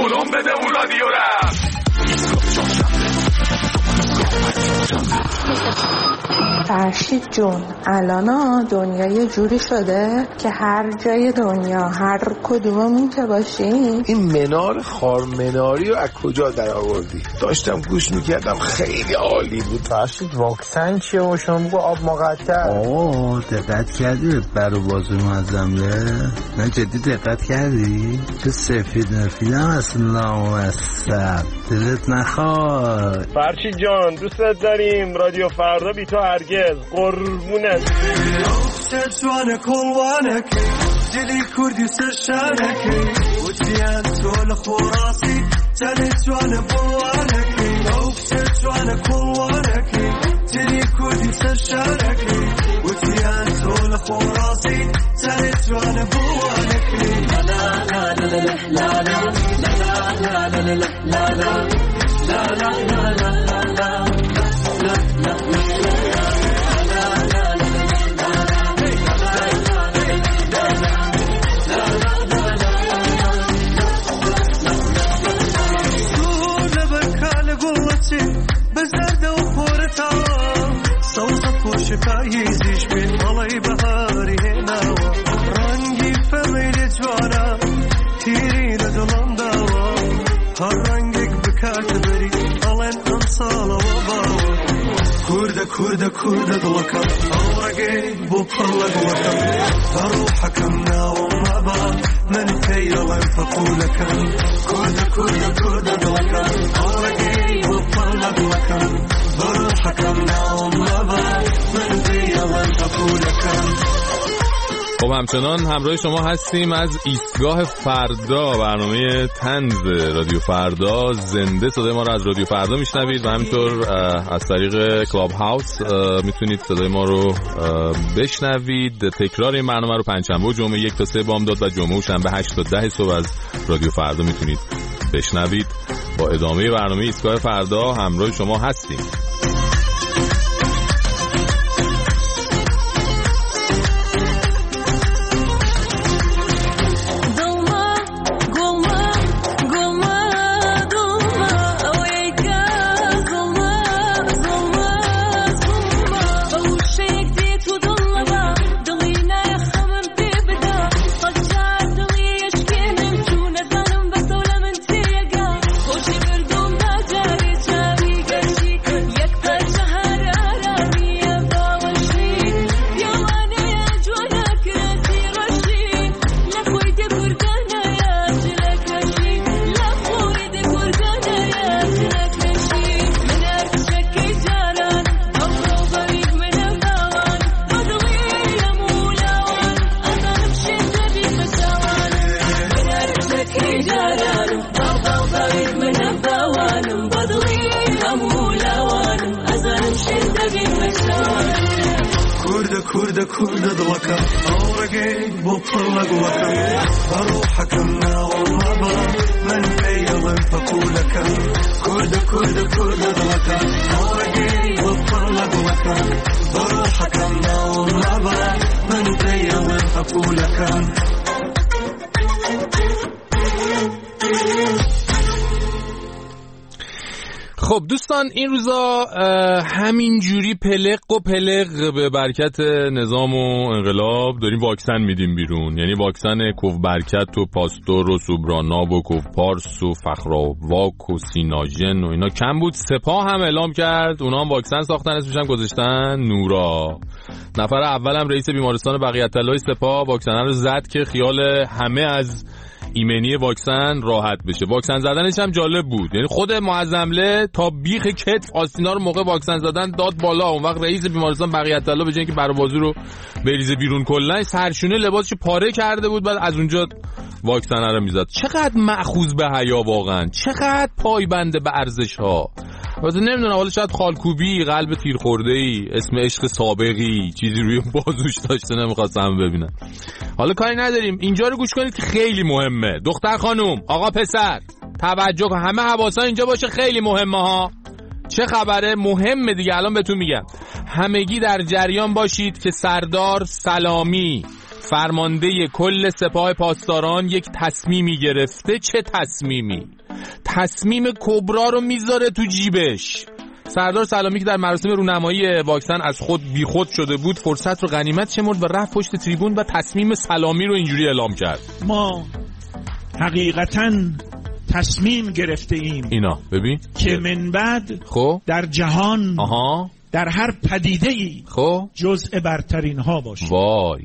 ولوم بده اون رادیو را. فرشید جون، الان دنیا یه جوری شده که هر جای دنیا هر کدوممون که باشیم. این منار خارمناری رو از کجا در آوردی؟ داشتم گوش میکردم خیلی عالی بود. فرشید واکسن چیه و شما بگو آب مقطع؟ دقت کردی برو بازوی معظمله؟ نه جدی دقت کردی؟ چه سفید نفیدم اصلا وسط دلت نخواد. فرشید جان دوستت داریم، رادیو فردا بی تو هرگز. قربونت جوان کلوانک دلی کردی سرشانک وجیان طول خوراسی تلی جوان بوانک جوان کلوانک دلی کردی سرشانک وجیان طول خوراسی تلی جوان بوانک لا لا لا لا لا لا لا لا لا لا لا لا شکاییزیش بین مالای بهاری هنوا رنگی فمیل جوانا تیری ندلم دوا هر رنگی بکات بری الان امسال و باوا کرده دلکم آرگی بو پرلگ وکم روحکم ناوم مبا من پیلم فقولکم کرده دلکم آرگی بو پرلگ وکم روحکم ناوم مبا من پیلم فقولکم. خب همچنان همراه شما هستیم از ایستگاه فردا، برنامه طنز رادیو فردا. زنده صدای ما رو از رادیو فردا میشنوید و همینطور از طریق کلاب هاوس میتونید صدای ما رو بشنوید. تکرار این برنامه رو پنجشنبه و جمعه 1 تا 3 بامداد و جمعه و شنبه 8 تا 10 صبح از رادیو فردا میتونید بشنوید. با ادامه برنامه ایستگاه فردا همراه شما هستیم. kurda dwaka awragay boplag waka aruhaka nawma man baylan faqulaka kurda dwaka awragay boplag waka aruhaka nawma man baylan faqulaka. خب دوستان، این روزا همینجوری پلق و پلق به برکت نظام و انقلاب داریم واکسن میدیم بیرون. یعنی واکسن کوف برکت و پاستور و سوبراناب و کوف پارس و فخراواک و سیناژن و اینا کم بود. سپاه هم اعلام کرد اونا هم واکسن ساختن، اسمش هم گذاشتن نورا. نفر اولم رئیس بیمارستان بقیت‌الله سپاه واکسن رو زد که خیال همه از ایمنی واکسن راحت بشه. واکسن زدنش هم جالب بود، یعنی خود معظمله تا بیخ کتف آستینا رو موقع واکسن زدن داد بالا. اون وقت رئیس بیمارستان بقیت‌الله به جای اینکه بر بازو رو بریزه بیرون کلا سرشونه لباسش پاره کرده بود، بعد از اونجا واکسن رو میزد. چقدر مأخوذ به حیا واقعا، چقدر پایبند به ارزش ها. البته نمیدونم، حالا شاید خالکوبی، قلب تیر خورده‌ای، اسم عشق سابقی چیزی روی بازوش داشته نمیخواستم ببینم. حالا کاری نداریم، اینجا رو گوش کنید که خیلی مهمه. دختر خانوم، آقا پسر، توجه کن، همه حواسا اینجا باشه، خیلی مهمه ها. چه خبره؟ مهمه دیگه، الان بهتون میگم. همگی در جریان باشید که سردار سلامی فرمانده کل سپاه پاسداران یک تصمیمی گرفته. چه تصمیمی؟ تصمیم کبرا رو میذاره تو جیبش. سردار سلامی که در مراسم رونمایی واکسن از خود بیخود شده بود فرصت رو غنیمت شمرد و رفت پشت تریبون و تصمیم سلامی رو اینجوری اعلام کرد: ما حقیقتاً تصمیم گرفته ایم اینا ببین که من بعد خب در جهان در هر پدیده‌ای خب جزء برترین ها باشیم. وای،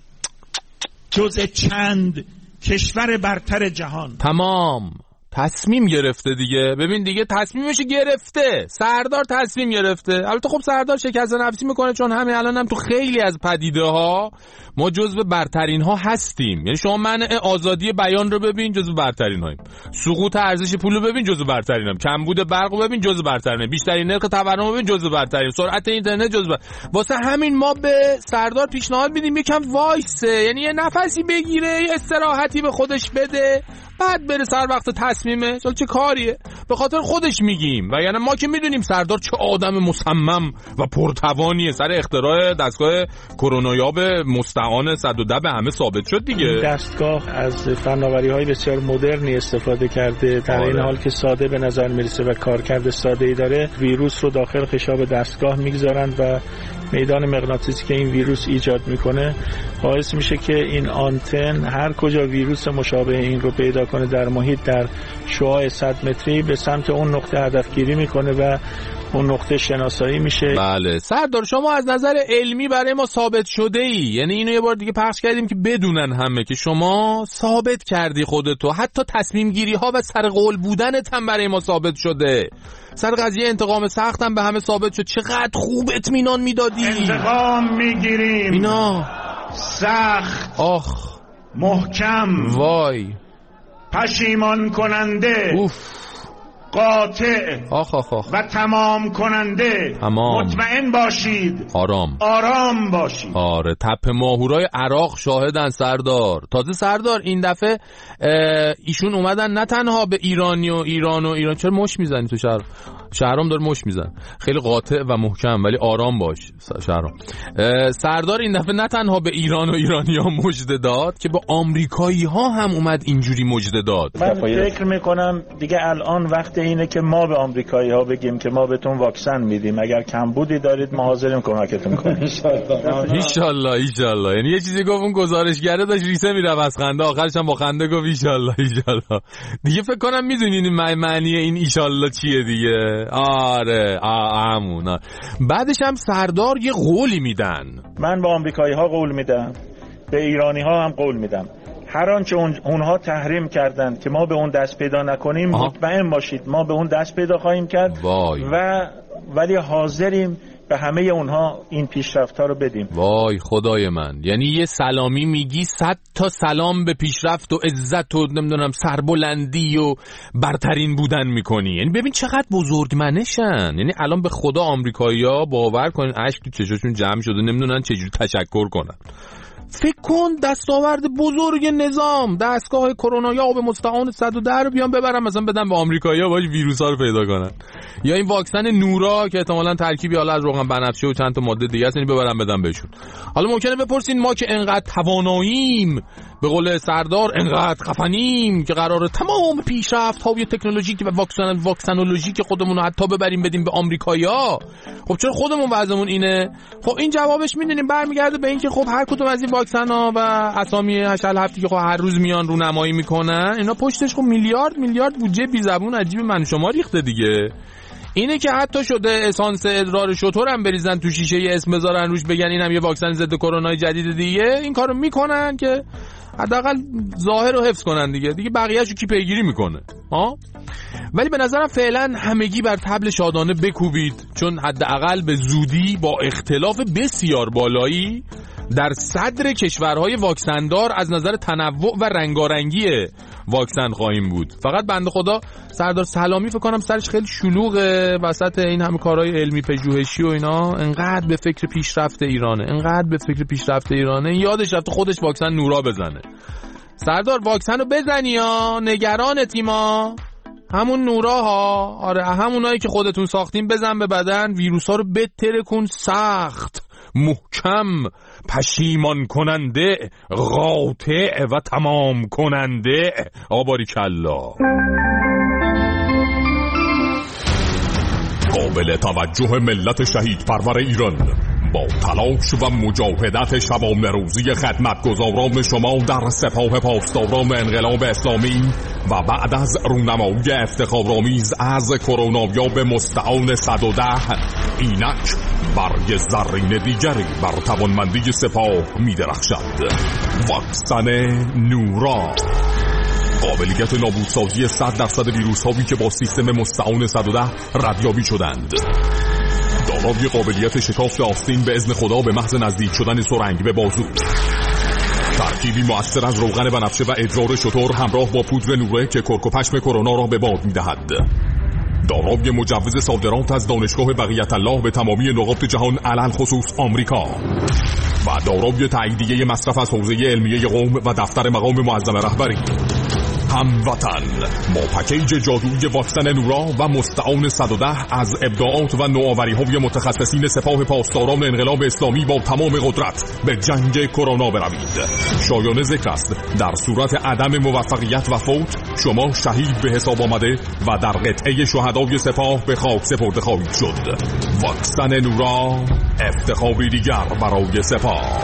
جزء چند کشور برتر جهان. تمام تصمیم گرفته دیگه. ببین دیگه تصمیمش گرفته، سردار تصمیم گرفته. البته خب سردار شکست نفسی میکنه، چون همین الان هم تو خیلی از پدیده ها ما جزو برترین ها هستیم. یعنی شما منع آزادی بیان رو ببین، جزو برترین هاییم. سقوط ارزش پول رو ببین، جزو برترین هاییم. کمبود برق رو ببین، جزو برترین. بیشترین نرخ تورم رو ببین، جزو برترین. سرعت اینترنت جزو واسه همین ما به سردار پیشنهاد میدیم یکم وایسه، یعنی یه نفسی بگیره، یه استراحتی به خودش بده، بعد بره سر وقت تصمیمه. چه کاریه؟ به خاطر خودش میگیم. و یعنی ما که میدونیم سردار چه آدم مصمم و پرتوانیه. سر اختراع دستگاه کرونایاب مستعان 110 به همه ثابت شد دیگه. دستگاه از فناوری‌های بسیار مدرنی استفاده کرده، در این حال که ساده به نظر میرسه و کارکرد ساده‌ای داره. ویروس رو داخل خشاب دستگاه میگذارن و میدان مغناطیسی که این ویروس ایجاد میکنه باعث میشه که این آنتن هر کجا ویروس مشابه این رو پیدا کنه در محیط، در شعاع 100 متری به سمت اون نقطه هدفگیری میکنه و اون نقطه شناسایی میشه. بله سردار، شما از نظر علمی برای ما ثابت شده ای. یعنی اینو یه بار دیگه پخش کردیم که بدونن همه که شما ثابت کردی خودتو، حتی تصمیم گیری ها و سر قول بودنت هم برای ما ثابت شده. سر قضیه انتقام سخت هم به همه ثابت شد. چقدر خوب اطمینان میدادی. انتقام میگیریم اینا سخت، آخ محکم، وای، پشیمان کننده، اوف، قاطع، آخ آخ آخ، و تمام کننده. تمام. مطمئن باشید، آرام باشید. آره، تپه ماهورای عراق شاهدن سردار. تازه سردار این دفعه ایشون اومدن نه تنها به ایران چرا مش میزنی تو شهرام داره مش میزن، خیلی قاطع و محکم ولی آرام باش شهرام. سردار این دفعه نه تنها به ایران و ایرانی‌ها مژده داد که به آمریکایی‌ها هم اومد اینجوری مژده داد. من فکر میکنم دیگه الان وقت اینه که ما به آمریکایی‌ها بگیم که ما بهتون واکسن میدیم، اگر کمبودی دارید ما حاضریم کمکتون کنیم. ان شاءالله. یعنی یه چیزی گفت اون گزارشگره داشت ریسه میره از خنده، آخرش هم با خنده گفت ان شاءالله. دیگه فکر کنم میدونین معنی این ان شاءالله چیه دیگه. آره همون. بعدش هم سردار یه قولی میدن. من به آمریکایی‌ها قول میدم، به ایرانی‌ها هم قول میدم، هر آنچه اونها تحریم کردن که ما به اون دست پیدا نکنیم مطمئن باشید ما به اون دست پیدا خواهیم کرد. ولی حاضریم به همه اونها این پیشرفت‌ها رو بدیم. وای خدای من، یعنی یه سلامی میگی 100 تا سلام به پیشرفت و عزت و نمیدونم سربلندی و برترین بودن میکنی. یعنی ببین چقدر بزرگمنشن. یعنی الان به خدا آمریکایی‌ها باور کنین اشک تو چشاشون جمع شده، نمیدونن چجوری تشکر کنن. فکر کن دستاورد بزرگ نظام، دستگاه کرونا یا به مستعان 110 رو بیان ببرن مثلا بدن به آمریکایی‌ها باش ویروس‌ها رو پیدا کنن، یا این واکسن نورا که احتمالاً ترکیبی حالا از روغن بنفشه و چند تا ماده دیگه است ببرن بدن بهشون. حالا ممکنه بپرسین ما که انقدر تواناییم، به قول سردار انقدر خفنیم که قراره تمام پیشرفت‌های تکنولوژیک و واکسنولوژیک خودمون رو حتی ببریم بدیم به آمریکایی‌ها، خب چرا خودمون وضعمون اینه؟ خب این جوابش میدونیم برمیگرده به اینکه خب هر کدوم از این واکسن‌ها و اسامی هشل هفتی که خب هر روز میان رونمایی میکنن، اینا پشتش خب میلیارد بودجه بی زبون عجیب من شما ریخته دیگه. اینه که حتی شده اسانس ادرار شتر هم بریزن تو شیشه یه اسم بذارن روش بگن اینم یه واکسن ضد کرونا جدید دیگه، این کارو میکنن که حداقل ظاهر رو حفظ کنن دیگه بقیه‌شو کی پیگیری میکنه ها. ولی به نظرم فعلا همگی بر طبل شادانه بکوبید، چون حداقل به زودی با اختلاف بسیار بالایی در صدر کشورهای واکسندار از نظر تنوع و رنگارنگی واکسن خواهیم بود. فقط بنده خدا سردار سلامی فکر کنم سرش خیلی شلوغه وسط این همه کارهای علمی پژوهشی و اینا، انقدر به فکر پیشرفت ایرانه یادش رفته خودش واکسن نورا بزنه. سردار واکسن رو بزنی یا نگران تیما همون نوراها، آره همونایی که خودتون ساختین بزن به بدن، ویروسا رو بتره کن، سخت، محکم، پشیمان کننده، قاطع و تمام کننده. آباری کلا. قابل توجه ملت شهید پرور ایران، با تلاش و مجاهدت شبانه روزی خدمتگزاران شما در سپاه پاسداران انقلاب اسلامی و بعد از رونمایی افتخارآمیز از کرونایاب مستعان 110 اینک برگ زرین دیگری بر توانمندی سپاه می درخشد. واکسن نورا، قابلیت نابودسازی 100% ویروس هایی که با سیستم مستعان 110 ردیابی شدند. دارای قابلیت شکافت آستین به اذن خدا به محض نزدیک شدن سرنگ به بازو. ترکیبی مؤثر از روغن بنفشه و ادرار شتر همراه با پودر نوره که کرک و پشم کرونا را به باد می‌دهد. دارای مجوز صادرات از دانشگاه بقیت الله به تمامی نقاط جهان علل خصوص آمریکا و دارای تاییدیه مصرف از حوزه علمیه قم و دفتر مقام معظم رهبری. هموطن، با پکیج جادویی واکسن نورا و مستعان 110 از ابداعات و نوآوری‌های متخصصین سپاه پاسداران انقلاب اسلامی با تمام قدرت به جنگ کرونا بروید. شایان ذکر است در صورت عدم موفقیت و فوت شما شهید به حساب آمده و در قطعه شهدای سپاه به خاک سپرده خواهید شد. واکسن نورا، افتخاری دیگر برای سپاه.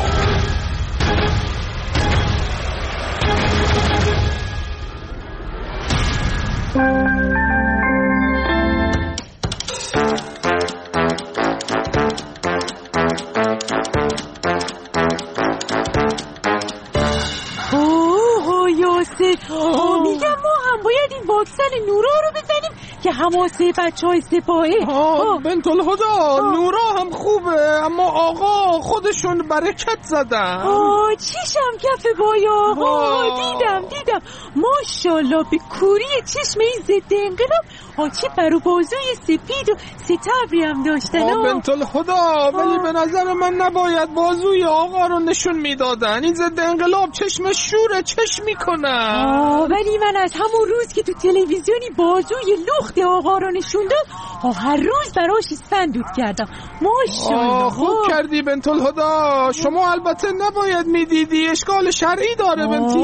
میگم ما هم باید این واکسن نورا رو بزنیم که حماسه بچهای سپاهه. بنت الهدی، نورا هم خوبه اما آقا خودشون برکت زدن. چیشم کف بای آقا. دیدم ماشاءالله به کوری چشم این ضد انقلاب چه برو بازوی سپید و ستبری هم داشتن. بنت الهدی، ولی به نظر من نباید بازوی آقا رو نشون میدادن. این ضد انقلاب چشم شوره، چشم میکنن. ولی من از همون روز که تو تلویزیونی بازوی لخت آقا رو نشون داد هر روز براش اسفندود کردم. ماشاءالله. خوب کردی بنت الهدی. شما البته نباید میدیدی، اشکال شرعی داره بنتی.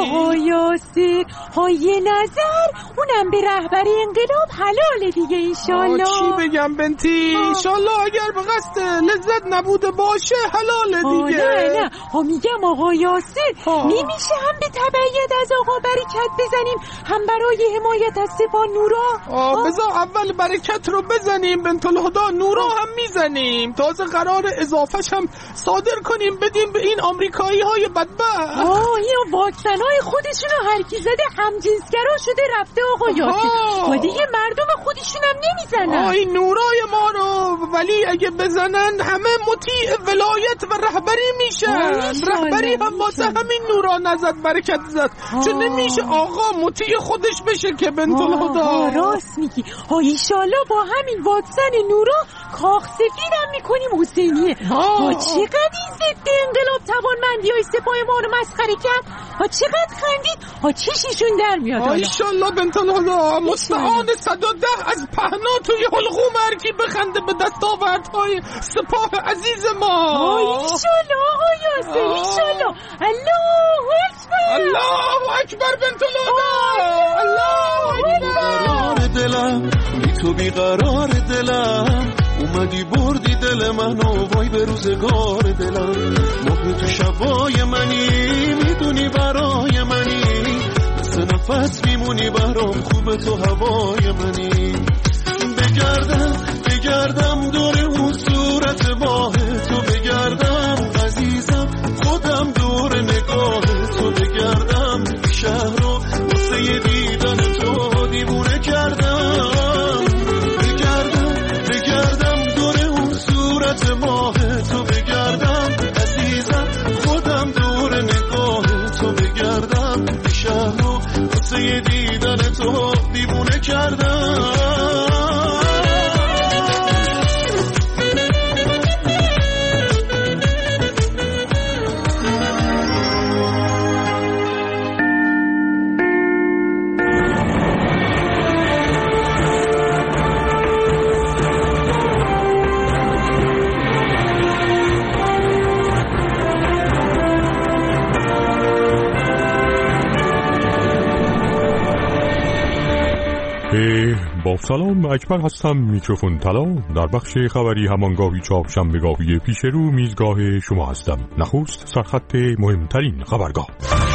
یاسر یه نظر اونم به رهبری انقلاب حلاله دیگه انشالله. چی بگم بنتی؟ انشالله اگر به قصد لذت نبوده باشه حلاله دیگه. نه میگم آقا یاسر نمیشه هم به تبعیت از آقا برکت بزنیم هم برای حمایت از سپاه نورا؟ بذار اول برکت رو بزنیم بنت الهدی، نورا هم میزنیم. تازه قرار اضافهش هم صادر کنیم بدیم به این آمریکایی های بدبخت. این واکسن های خودشونو هر کی زده همجنسگرا شده رفته آقا یاسر. دیگه مردم خودشون هم نمیزنن. این نورای ما رو ولی اگه بزنن همه مطیع ولایت و رهبری میشن. رهبری هم واسه همین نورا نزد برکت زد، چون نمیشه آقا مطیع خودش بشه که بنت الهدی. راست میگی. ایشالله با همین واکسن نورا کاخ سفیدم میکنیم حسینیه. چقدر این ضد انقلاب توانمندی های سپاه ما رو مسخره کرد. چقدر خندید. چشیشون در میاد. ایشالله بنت الهدی مستعان 110 از پهنا توی حلقوم هرکی بخنده به دستاوردهای سپاه عزیز ما. ایشالله آقا یاسر، ایشالله. الله اکبر، الله اکبر بنت الهدی، الله اکبر. دلم بی تو بیقرار دلم، اومدی بردی دل منو وای به روزگار دلم. مهر تو شبای منی، میدونی برای منی، مثل نفس میمونی برام، خوب تو هوای منی. بگردم دور اون صورت ماه تو، بگردم عزیزم خودم دور نگاه تو، بگردم شهر رو واسه دیدن تو دیوونه کردم. بگردم دور اون صورت ماه تو، بگردم عزیزم خودم دور نگاه تو، بگردم شهر رو واسه دیدن تو دیوونه کردم. با سلام، اکبر هستم، میکروفون طلا. در بخش خبری همانگاهی چهارشنبه‌گاهی پیش رو میزگاه شما هستم. نخست سرخط مهمترین خبرگاه.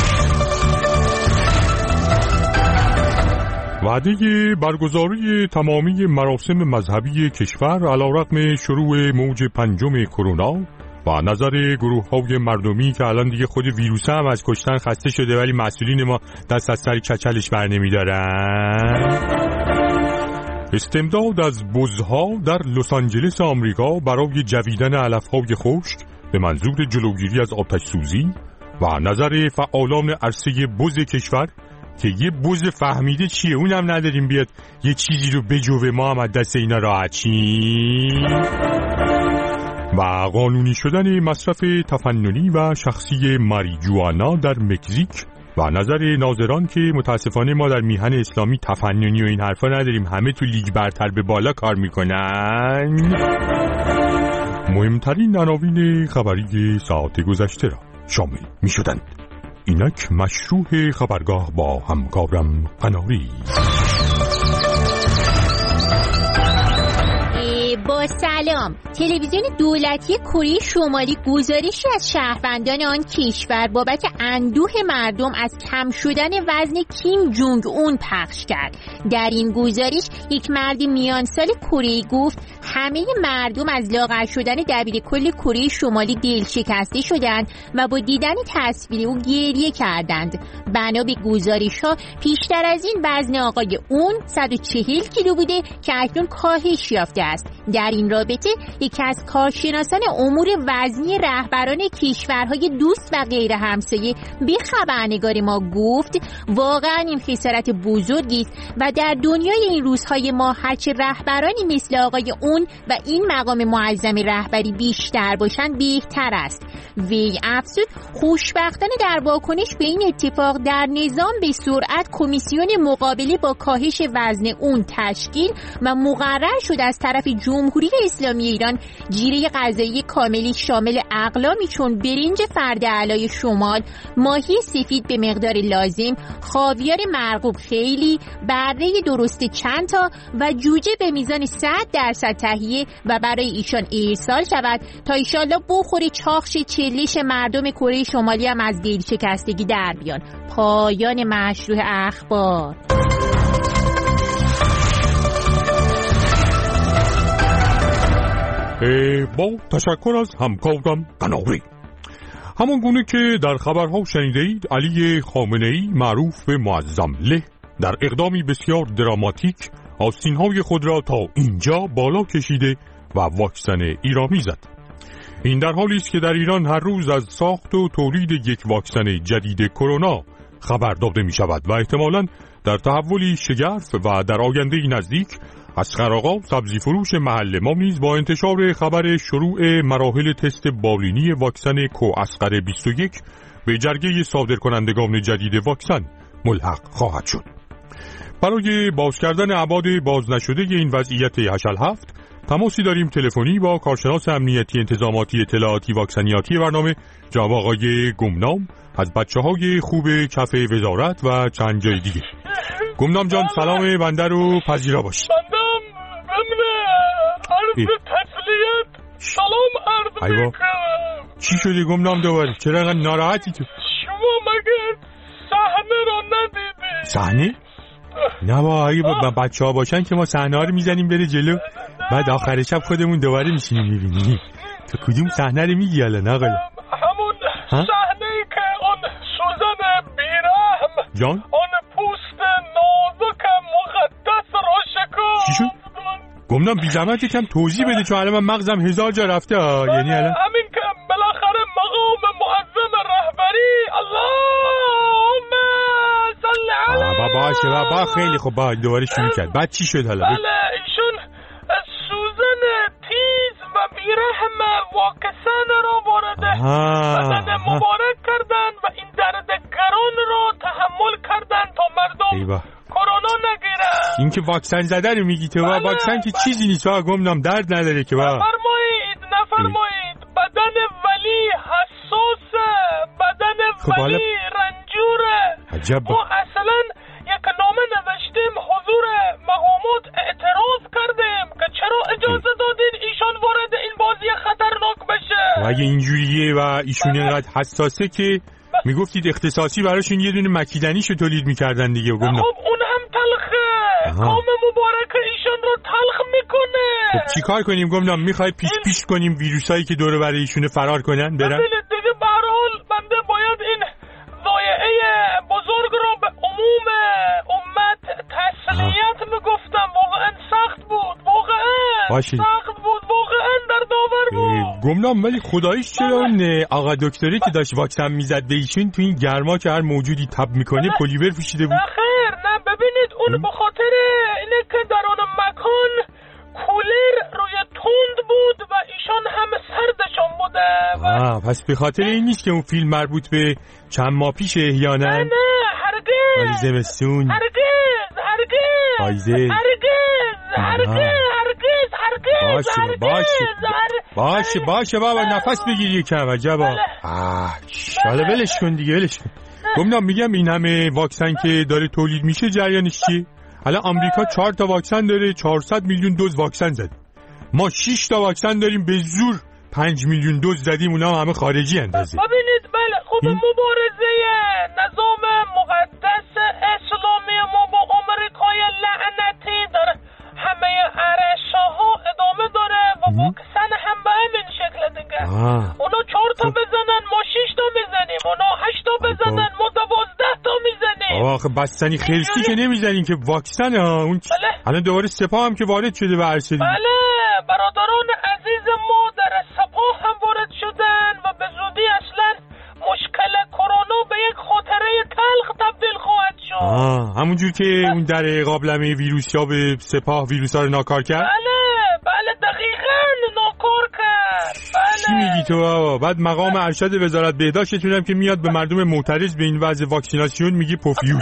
وعده برگزاری تمامی مراسم مذهبی کشور علیرغم شروع موج پنجم کرونا و نظر گروه‌های مردمی که الان دیگه خود ویروس هم از کشتن خسته شده ولی مسئولین ما دست از سر کچلش بر نمی‌دارن. استمداد از بزها در لس آنجلس آمریکا برای جویدن علف‌های خشک به منظور جلوگیری از آتش سوزی و نظر فعالان عرصه بز کشور که یه بز فهمیده چیه اونم نداریم بیاد یه چیزی رو بجوه ما هم از دست اینا راحت چیم. و قانونی شدن مصرف تفننی و شخصی ماریجوانا در مکزیک و نظر ناظران که متاسفانه ما در میهن اسلامی تفننی و این حرفا نداریم، همه تو لیگ برتر به بالا کار میکنن. مهمترین عناوین خبری ساعت گذشته را شامل میشدند. اینک مشروع خبرگاه با همکارم قناری. با سلام. تلویزیون دولتی کره شمالی گزارشی از شهروندان آن کشور بابت اندوه مردم از کم شدن وزن کیم جونگ اون پخش کرد. در این گزارش یک مرد میان سال کره‌ای گفت همه مردم از لاغر شدن دبیرکل کره شمالی دل شکسته شدند و با دیدن تصویر او گریه کردند. بنا به گزارش‌ها پیشتر از این وزن آقای اون 140 کیلو بوده که اکنون کاهش یافته است. در این رابطه یکی از کارشناسان امور وزنی رهبران کشورهای دوست و غیر همسایه به خبرنگار ما گفت واقعا این خسارت بزرگی است و در دنیای این روزهای ما هرچه رهبرانی مثل آقای اون و این مقام معظم رهبری بیشتر باشند بهتر است. وی افزود خوشبختانه در واکنش به این اتفاق در نظام به سرعت کمیسیون مقابله با کاهش وزن اون تشکیل و مقرر شد از طرف جمهوری اسلامی ایران جیره غذایی کاملی شامل اقلامی چون برنج فرد علای شمال، ماهی سفید به مقدار لازم، خاویار مرغوب خیلی، بره درست چند تا و جوجه به میزان 100% تهیه و برای ایشان ارسال شود تا ایشالله بخوری چاخش چلش مردم کره شمالی هم از دل شکستگی در بیان. پایان مشروع اخبار. با تشکر از همکارم قناری. همان گونه که در خبرها شنیدید، علی خامنه‌ای معروف به معظم له در اقدامی بسیار دراماتیک آستین‌های خود را تا اینجا بالا کشیده و واکسن ایرانی زد. این در حالی است که در ایران هر روز از ساخت و تولید یک واکسن جدید کرونا خبر داده می شود و احتمالاً در تحولی شگرف و در آینده نزدیک اصغر آقا سبزی فروش محل ما نیز با انتشار خبر شروع مراحل تست بالینی واکسن کواسقر 21 به جرگه صادرکنندگان جدید واکسن ملحق خواهد شد. برای باز کردن ابعاد باز نشده این وضعیت هشل هفت تماسی داریم تلفنی با کارشناس امنیتی انتظاماتی اطلاعاتی واکسنیاتی برنامه جناب آقای گمنام از بچه‌های خوب کف وزارت و چند جای دیگه. گمنام جان سلام بنده رو پذیرا باشید. عرض تسلیت سلام عرض میکنم. چی شده گمنام دوباره؟ چرا انقدر ناراحتی تو؟ شما مگه صحنه رو ندیدی؟ صحنه؟ نه با اگه بچه ها باشن که ما صحنه ها رو میزنیم بره جلو بعد آخر شب خودمون دوباره میشینیم میبینیم. تو کدوم صحنه رو میگی الان آقا؟ همون صحنه‌ای که اون سوزن بیرحم جان؟ اون پوست نازک مقدس رو شکافت. چی شد؟ گمنام بی زحمت یکم توضیح بده چون الان من مغزم 1000 جا رفته یعنی الان همین که بالاخره مقام معظم رهبری اللهم صل علی باشه بابا خیلی خوب با دوباره شروع کرد. بعد چی شد حالا؟ بله ایشون سوزن تیز و بیرحم واکسن رو وارد بدن مبارک کردن و این درد گران رو تحمل کردن تا مردم کرونا نگیرن. این که واکسن زده رو میگی تو؟ واکسن که چیزی نیست گمنام درد نداره که نفرمایید بدن ولی حساسه، بدن ولی رنجوره. عجب. ما اصلا یک نامه نوشتیم حضور اگه اینجوریه و ایشون اینقدر حساسه که میگفتید اختصاصی براشون یه دونه مکیدنیشو تولید میکردن دیگه. خب اون هم تلخه. کام مبارک ایشون رو تلخ میکنه. خب چی کار کنیم گمنام؟ میخوای پیش کنیم ویروسایی که دوره برای ایشون فرار کنن برن؟ دیگه به هر حال بنده باید این ضایعه بزرگ رو به عموم امت تسلیت میگفتم. واقعا سخت بود. واقعا سخت بود. واقعا در داور بود. گمنام ولی خداییش چرا اون آقا دکتری که داشت واکسن میزد به ایشون تو این گرما که هر موجودی تب میکنه پلیور پوشیده بود؟ خیر نه ببینید اون به خاطر اینه که در اون مکان کولر روی تند بود و ایشان هم سردشون بوده. پس به خاطر این نیست که اون فیلم مربوط به چند ماه پیش احیانا؟ نه هرگز. ولی زمستون هرگز پاییزه باشه بابا نفس بگیر یکم. عجبا. حالا ولش کن دیگه ولش کن. گمنام میگم این همه واکسن که داره تولید میشه جریانش چیه؟ الان آمریکا 4 تا واکسن داره، 400 میلیون دوز واکسن زد. ما 6 تا واکسن داریم به زور 5 میلیون دوز زدیم، اونا همه خارجی اندازه. ببینید بله خب مبارزه نظام مقدس اسلامی ما با آمریکای لعنتی داره همه عرصه‌ها ادامه داره و واکسن هم به همین شکل دیگه. اونا 4 تا بزنن ما 6 تا میزنیم، اونا 8 تا بزنن ما 12 تا میزنیم. آخه بستنی خرسی که نمیزنیم که واکسن ها. اون الان دوباره سپاه هم که وارد شده به عرصه دیگه. بله برادران عزیز ما در سپاه هم وارد شدن و به زودی اصلا مشکل کرونا به یک خاطره تلخ تبدیل خواهد شد. همونجور که اون در قابلمه ویروس یا به سپاه ویروس ها رو ناکار کرد. بله دقیقاً ناکار کرد. چی میگی تو؟ بعد مقام ارشد وزارت بهداشتتون هم که میاد به مردم معترض به این وضع واکسیناسیون میگی پوفیوز.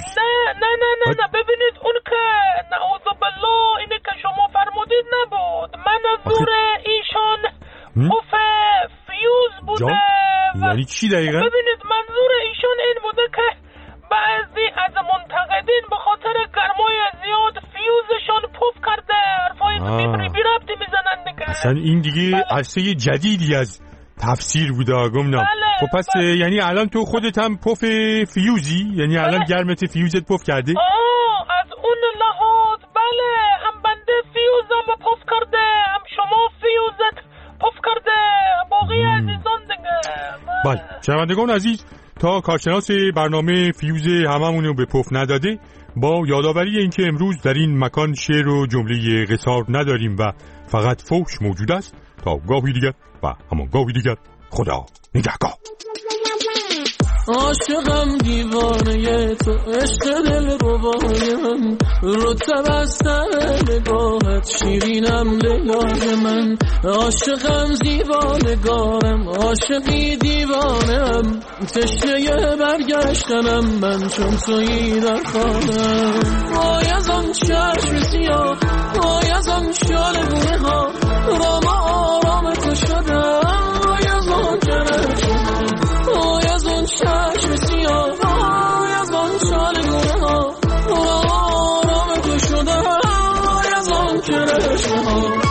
نه ببینید اون که نعوذ بالله اینه که شما فرمودید نبود. منظور ایشان پوف فیوز بوده. یعنی چی دقیقا؟ ببینید منظور ایشان این بوده که بعضی از منتقدین به خاطر گرمای زیاد فیوزشان پوف کرده. حرفای بی ربطی میزنن دیگه. اصلا این دیگه عرصه جدیدی از تفسیر بوده گمنام. خب پس یعنی الان تو خودت هم پف فیوزی؟ یعنی الان گرمت فیوزت پف کرده؟ از اون لحاظ بله، هم بنده فیوزم پف کرده، هم شما فیوزت پف کرده، باقی عزیزان دیگه. بله شنوندگان عزیز، تا کارشناس برنامه فیوز هممونو به پف نداده، با یادآوری اینکه امروز در این مکان شعر و جمله قصار نداریم و فقط فوش موجود است، تا گاهی دیگر و همان گاهی دیگر خدا نگهدار. عاشقم دیوانه تو، عشق دل ربایم، رتب از نگاهت، شیرینم لیلای من. عاشقم زیبانگارم، عاشقی دیوانم، تشنه برگشتنم من چون تویی در خانم. وای از آن چشم سیاه، وای از آن شال گونه ها، رام آرام تو شدم. وای از آن جنت، وای از آن چشم سیاه، وای از آن شال گونه ها، آرام تو شدم. وای از آن چشم ها.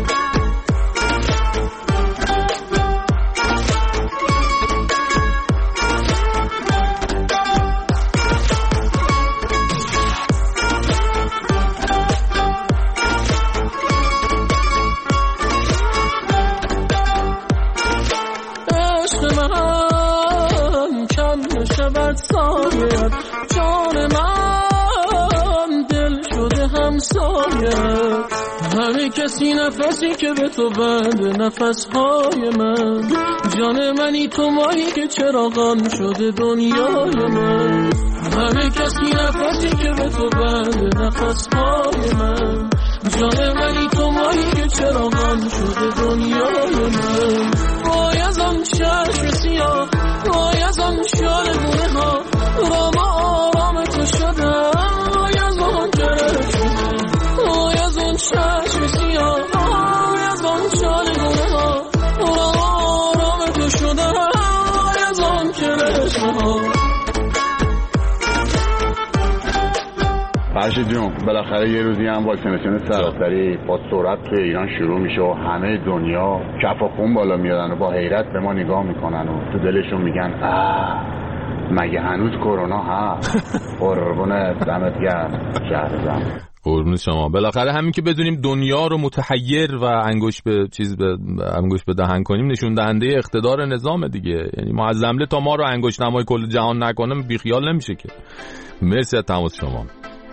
سایت جان من، دل شده همسایت، همه کسی نفسی که به تو بنده نفسهای من. جان منی تو مایی که چراغان شده دنیای من، همه کسی نفسی که به تو بنده نفسهای من. جان منی تو مایی که چراغان شده دنیای من. وای از آن چشم سیاه، وای از آن شال گونه ها، رام آرام تو شدم. وای از آن چشم، وای از آن چشم سیاه، وای از آن شال گونه ها، رام آرام تو شدم. وای از آن چشم ها. فرشید جون بالاخره یه روزی هم واکسیناسیون سراسری با سرعت توی ایران شروع میشه و همه دنیا کف و خون بالا میادن و با حیرت به ما نگاه میکنن و تو دلشون میگن مگه هنوز کرونا هست؟ قربون دمت گرم شهرزم. قربون شما. بالاخره همین که بدونیم دنیا رو متحیر و انگوش به دهن کنیم نشون دهنده اقتدار نظام دیگه. یعنی معظمله تا ما رو انگشت نمای کل جهان نکنه بیخیال نمیشه که. مرسی از تماس شما.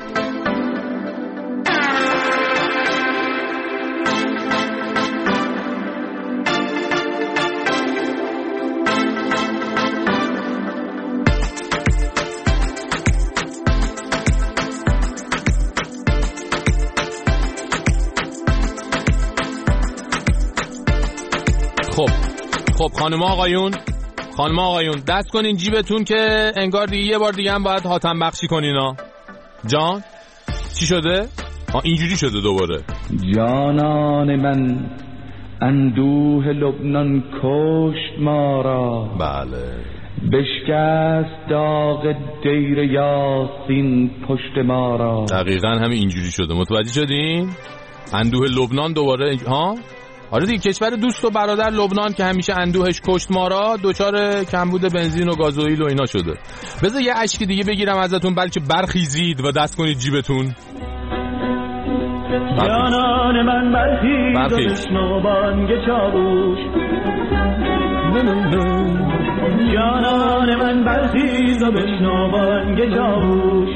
خب خانم آقایون دست کنین جیبتون که انگار دیگه یه بار دیگه هم باید حاتم بخشی کنین ها. جان چی شده؟ اینجوری شده دوباره. جانان من اندوه لبنان کشت ما را، بله بشکست داغ دیر یاسین پشت ما را. دقیقاً همین اینجوری شده. متوجه شدین؟ اندوه لبنان دوباره ها؟ آره دیگه، کشور دوست و برادر لبنان که همیشه اندوهش کشت ما را دچار کمبود بنزین و گازوئیل و اینا شده. بذار یه اشک دیگه بگیرم ازتون بلکه برخیزید و دست کنید جیبتون. جانان من برخیز و بشنو بانگ چاووش. جانان من برخیز و بشنو بانگ چاووش.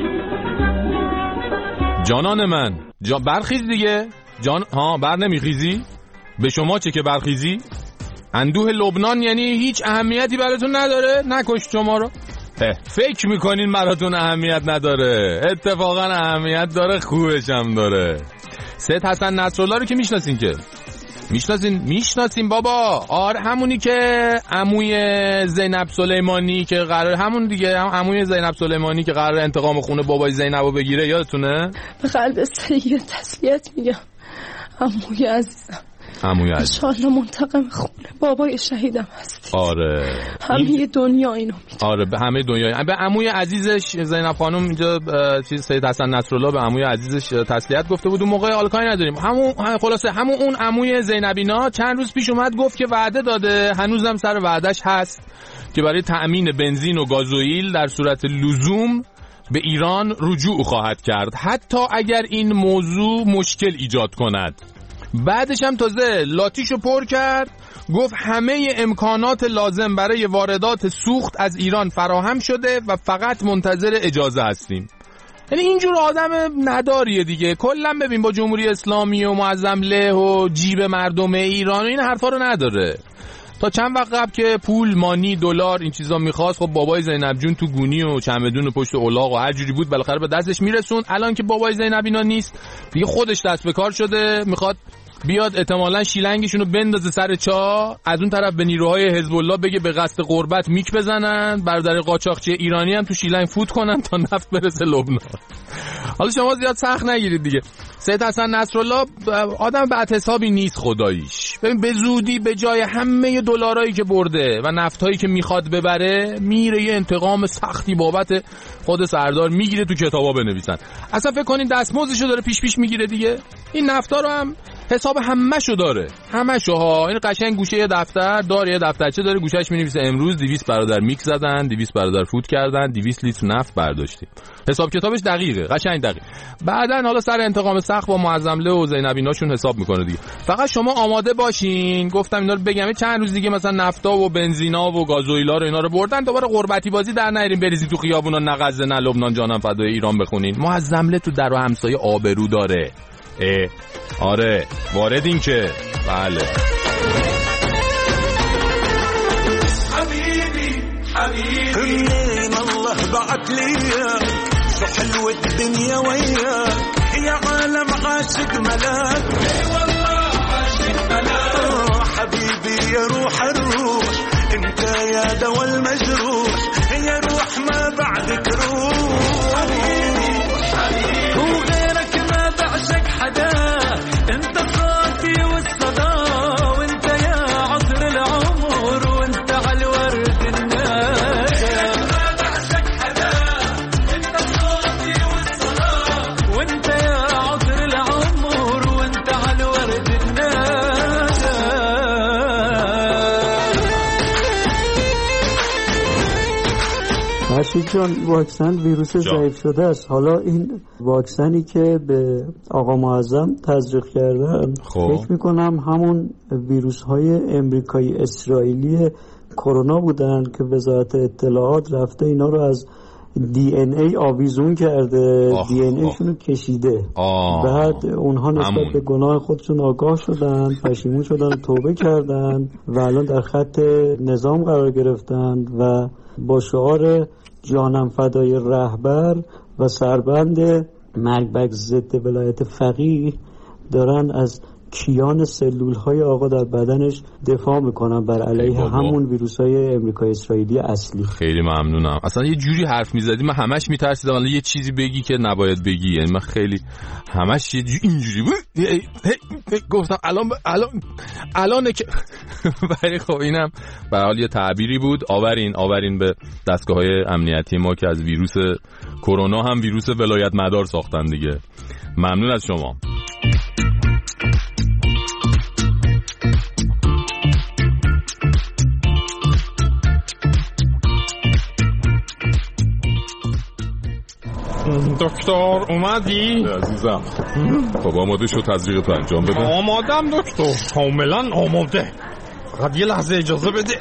جانان من برخیز دیگه. بر نمیخیزی؟ به شما چه که برخیزی؟ اندوه لبنان یعنی هیچ اهمیتی براتون نداره؟ نکشت شما رو؟ فکر میکنین براتون اهمیت نداره؟ اتفاقا اهمیت داره، خوبش هم داره. سید حسن نصرالله رو که میشناسین که؟ میشناسین بابا. آره همونی که عموی زینب سلیمانی که قرار عموی زینب سلیمانی که قرار انتقام خون بابای زینبو بگیره، یادتونه؟ به قلب سید تسلیت میگم عموی عزیزم. انشالله منتقم خونه بابای شهیدم هستی. آره همه دنیا اینو میدونه. آره به همه دنیا. به عموی عزیزش زینب خانم اینجا سید حسن نصرالله به عموی عزیزش تسلیت گفته بود. اون موقع آلکای نداریم. همون اون عموی زینبینا چند روز پیش اومد گفت که وعده داده، هنوزم سر وعدش هست که برای تأمین بنزین و گازوئیل در صورت لزوم به ایران رجوع خواهد کرد، حتی اگر این موضوع مشکل ایجاد کند. بعدش هم تازه لاتیشو پر کرد، گفت همه امکانات لازم برای واردات سوخت از ایران فراهم شده و فقط منتظر اجازه هستیم. یعنی اینجور آدم نداریه دیگه. کلا ببین با جمهوری اسلامی و معظم له و جیب مردم ایران و این حرفا رو نداره. تا چند وقت قبل که پول، مانی، دلار این چیزا می‌خواست، خب بابای زینب جون تو گونی و چمدون و پشت الاغ و هر جوری بود بالاخره به دستش میرسون. الان که بابای زینب اینا نیست دیگه، خودش دست به کار شده، میخواد بیاد احتمالاً شیلنگشونو بندازه سر چاه، از اون طرف به نیروهای حزب الله بگه به قصد غربت میک بزنن، برادر قاچاقچی ایرانی هم تو شیلنگ فوت کنن تا نفت برسه لبنان. حالا شما زیاد سخت نگیرید دیگه. سید حسن نصرالله آدم بعد حسابی نیست خداییش. ببین به زودی به جای همه دلارایی که برده و نفتایی که میخواد ببره، میره یه انتقام سختی بابت خود سردار میگیره، تو کتابا بنویسن. اصلا فکر کنین دستمزدشو داره پیش میگیره دیگه. این نفتا رو هم حساب همه‌شو داره، همه‌شو ها. این قشنگ گوشه یه دفتر داره، یه دفترچه داره، گوشه‌اش می‌نویسه امروز 200 برادر میک زدن، 200 برادر فوت کردن، 200 لیتر نفت برداشتیم. حساب کتابش دقیقه، قشنگ دقیق. بعدن حالا سر انتقام سخت با معظمله و زینبیناشون حساب میکنه دیگه. فقط شما آماده باشین. گفتم اینا رو بگم چند روز دیگه مثلا نفتا و بنزینا و گازوئیلا رو اینا رو بردن، دوباره غربتی بازی در نیارین بریزین تو خیابونا، نه غزه نه لبنان جانم فدای ایران بخونین. معظمله تو در و همسایه آبرو داره. آره واردین که بله. حبيبي منين الله بعت لي شو حلوة الدنيا وياك يا عالم عاشق ملاك والله عاشق ملاك حبيبي يا روح الروح انت يا دوا المجروح يا روح ما بعدك روح حبيبي وغيرك ما بعشق حدا انت صوتي والصدى وانت يا عطر العمر وانت على الورد النادى ما بعشق حدا انت صوتي والصدى رشید جان واکسن ویروس ضعیف شده است. حالا این واکسنی که به آقا معظم تزریق کردن فکر میکنم همون ویروس های امریکایی اسرائیلی کرونا بودن که وزارت اطلاعات رفته اینا رو از DNA آویزون کرده، DNA شون رو کشیده. بعد اونها نسبت به گناه خودشون آگاه شدن، پشیمون شدن، توبه کردن و الان در خط نظام قرار گرفتن و با شعار جانم فدای رهبر و سربند مرگ ضد ولایت فقیه دارن از کیان سلول های آقا در بدنش دفاع میکنن بر علیه همون ویروس های امریکای اسرائیلی اصلی. خیلی ممنونم. اصلا یه جوری حرف میزدی من همش میترسیدم الان یه چیزی بگی که نباید بگی، یعنی من خیلی همش یه اینجوری گفتم الان که ولی خب اینم به حال یه تعبیری بود. آورین به دستگاه‌های امنیتی ما که از ویروس کرونا هم ویروس ولایت مدار ساختن دیگه. ممنون از شما. دکتر اومدی؟ عزیزم خب آماده شد تزریق تو انجام بده؟ آمادم دکتر، کاملا آماده. فقط یه لحظه اجازه بده.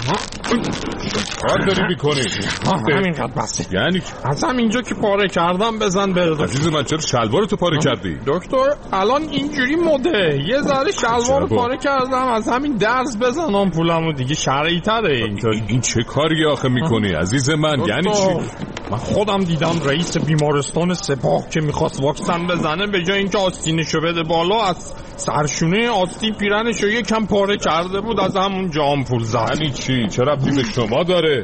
کار داری میکنی؟ همینقدر بسه. یعنی از همینجا که پاره کردم بزن بره دکتر. عزیز من چرا شلوارتو پاره کردی؟ دکتر الان اینجوری مده یه ذره شلوارو پاره کردم از همین درز بزنم پولمو دیگه شرعی تره. این چه کاری آخه میکنی عزیز من؟ یعنی چی؟ من خودم دیدم رئیس بیمارستان سپاه که میخواست واکسن بزنه به جای اینکه آستینشو بده بالا از سرشونه آستین پیرنشو یکم پاره کرده بود، از همون جا آمپول زد. یعنی چی؟ چه ربطی به شما داره؟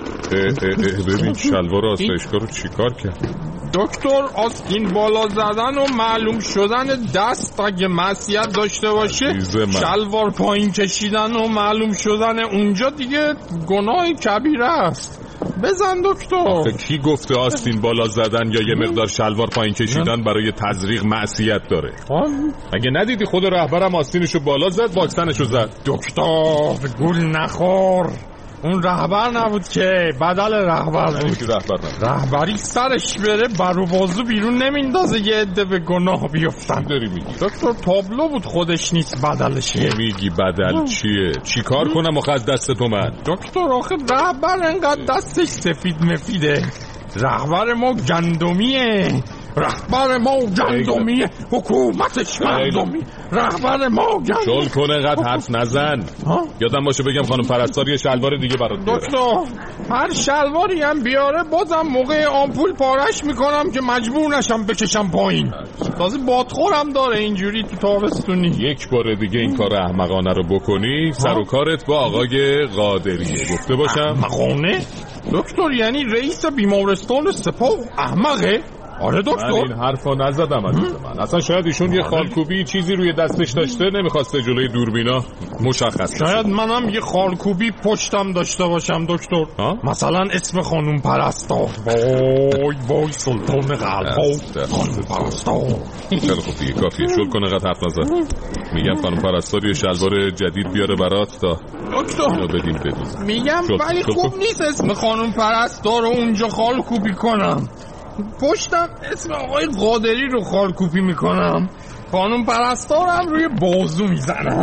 ببین شلوار آسایشگاه رو چیکار کرد؟ دکتر آستین بالا زدن و معلوم شدن دست اگه معصیت داشته باشه، شلوار پایین کشیدن و معلوم شدن اونجا دیگه گناه کبیره است. بزن دکتر. کی گفته آستین بالا زدن یا یه مقدار شلوار پایین کشیدن برای تزریق معصیت داره؟ اگه ندیدی خود رهبرم آستینشو بالا زد واکسنشو زد. دکتر گول نخور، اون رهبر نبود که بدل رهبر بود. رهبری سرش بره برو بازو بیرون نمیندازه یه عده به گناه بیفتن. داری میگی؟ دکتر تابلو بود خودش نیست بدلشه. میگی بدل چیه؟ چی کار کنم آخه از دست تو من؟ دکتر آخه رهبر انقدر دستش سفید مفیده. رهبر ما گندمیه، رهبر ما گندمیه، حکومتش گندمی، رهبر ما گندمی. شل کنه قد حرف نزن. یادم باشه بگم خانم پرستار یه شلوار دیگه برات بیاره. دکتر هر شلواری هم بیاره بازم موقع آمپول پارش میکنم که مجبور نشم بکشم پایین. تازه بادخورم داره اینجوری تو تابستونی. یک بار دیگه این کار احمقانه رو بکنی سر و کارت با آقای قادریه. گفته باشم احمقانه؟ دکتر یعنی رئیس بیمارستان سپاه احمقه؟ آره دکتر. من این حرفا نزدم عزیز من. اصلا شاید ایشون یه خالکوبی چیزی روی دستش داشته نمیخواسته جلوی دوربینا مشخص بشه. شاید منم یه خالکوبی پشتم داشته باشم دکتر. مثلا اسم خانوم پرستار. وای سلطان قلب‌ها خانوم پرستار. خیلی خوب دیگه کافیه. شل کن قد حرف نزن. میگم خانوم پرستار یه شلوار جدید بیاره برات تا دکتر بدیم میگم ولی خوب نیست اسم خانوم پرستار رو اونجا خالکوبی کنم. پشتم اسم آقای قادری رو خالکوبی میکنم، خانم پرستارم روی بازو میزنم.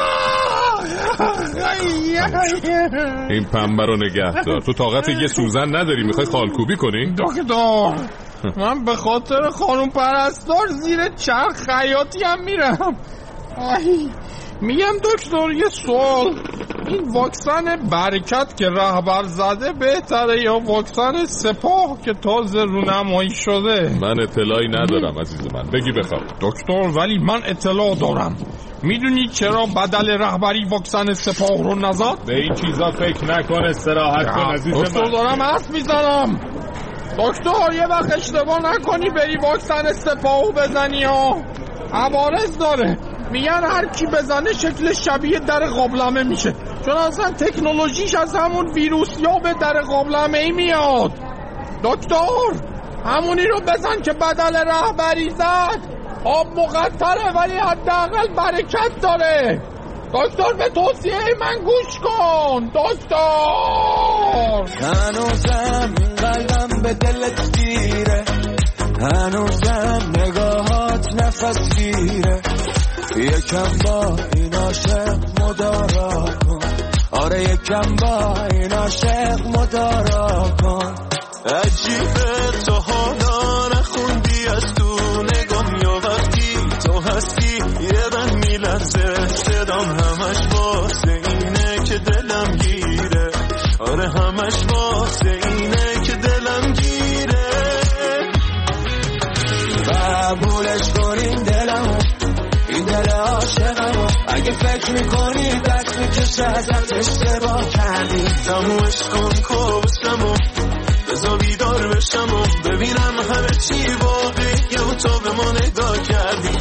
این پنبه رو نگه دار. تو طاقت یه سوزن نداری میخوای خالکوبی کنی؟ دکتر من به خاطر خانم پرستار زیر چرخ خیاطی هم میرم. میگم دکتر یه سوال، این واکسن برکت که رهبر زده بهتره یا واکسن سپاه که تازه رونمایی شده؟ من اطلاعی ندارم عزیز من، بگی بخواب. دکتر ولی من اطلاع دارم. میدونی چرا بدل رهبری واکسن سپاه رو نزد؟ به این چیزا فکر نکن، استراحت کن عزیز من. دکتر دارم حرف میزنم. دکتر یه وقت اشتباه نکنی بری واکسن سپاهو بزنی ها، عوارض داره. میگن هر کی بزنه شکل شبیه در قابلمه میشه، چون اصلا تکنولوژیش از همون ویروس یا به در قابلمه ای میاد. دکتر همونی رو بزن که بدل رهبری زد. آب مقطره ولی حداقل برکت داره. دکتر به توصیه من گوش کن دکتر. هنوزم این قلبم به دلت گیره، هنوزم نگاهات نفس گیره، یکم با این عاشق مدارا کن، آره یکم با این عاشق مدارا کن. عجیبه تو حالا نخوندی از تو نگام، یا وقتی تو هستی یه من میلرزه صدام، همش واسه اینه که دلم گیره، آره همش واسه اینه که دلم گیره. قبولش کنین دلمو، این دل عاشقمو، اگه فکر میکنی دست میکشه ازت اشتباه کردی، تمومش کن کابوسمو، بذار بیدار بشم و ببینم همه چی واقعیه و تو به ما نگاه کردی.